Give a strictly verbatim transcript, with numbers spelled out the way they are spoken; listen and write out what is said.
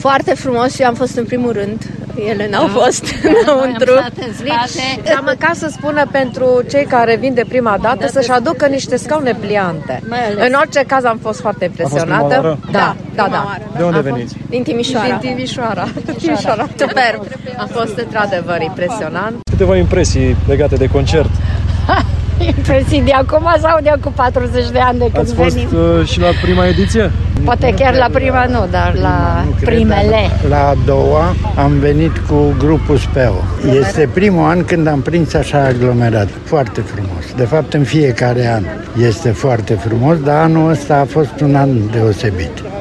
Foarte frumos și am fost în primul rând. Ele n-au da. fost înăuntru. Dar măcar să spună pentru cei care vin de prima dată să-și aducă niște scaune pliante. În orice caz am fost foarte impresionată. A fost da, da, da. De unde veniți? Din Timișoara. Din Timișoara. Timișoara. Superb. A fost într-adevăr impresionant. Câteva impresii legate de concert. Impresii de acum sau de acum patruzeci de ani de când Ați fost venim? uh, și la prima ediție? Poate chiar la prima nu, dar la primele. La a doua am venit cu grupul Speo. Este primul an când am prins așa aglomerat. Foarte frumos. De fapt, în fiecare an este foarte frumos, dar anul ăsta a fost un an deosebit.